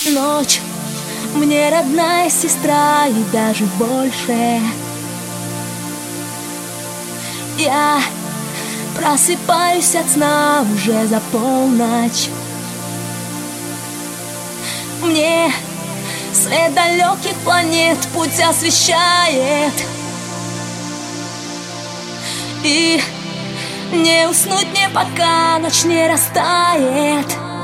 Ночь мне родная сестра и даже больше. Я просыпаюсь от сна уже за полночь. Мне свет далеких планет путь освещает, и не уснуть мне, пока ночь не растает.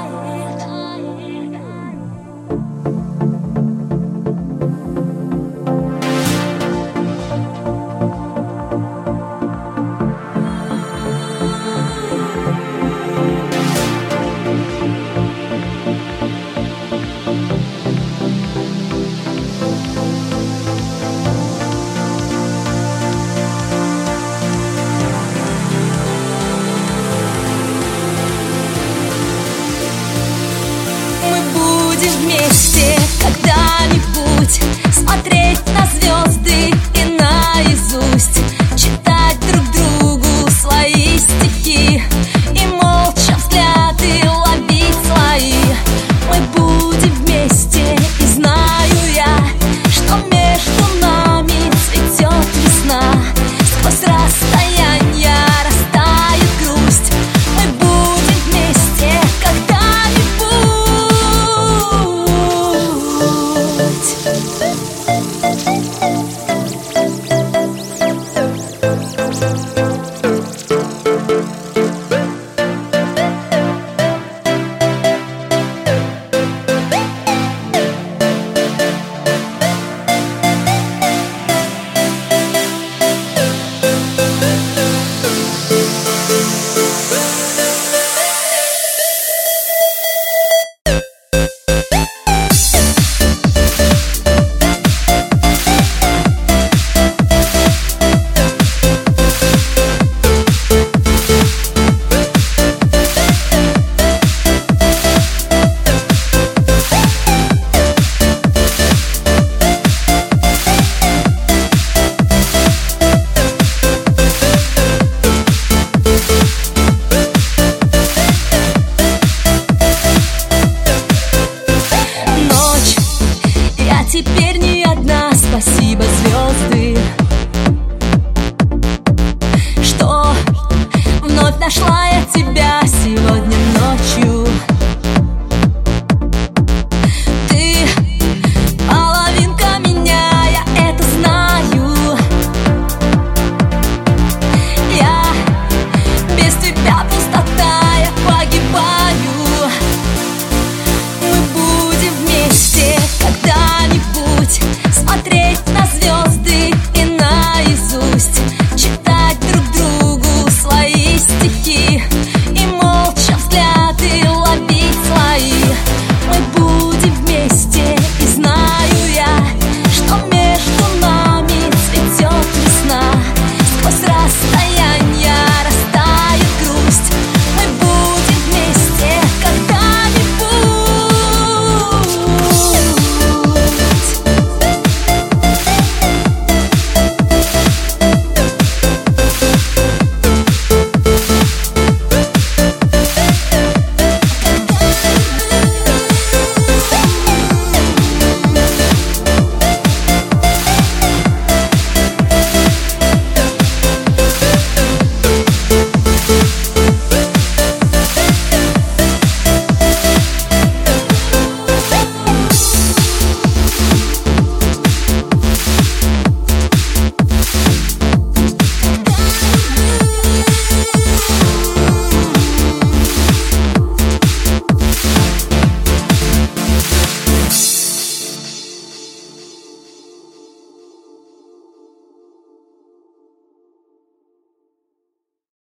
Вместе когда-нибудь смотреть на звезды и наизусть читать друг другу свои стихи и молча взгляды ловить свои. Мы будем вместе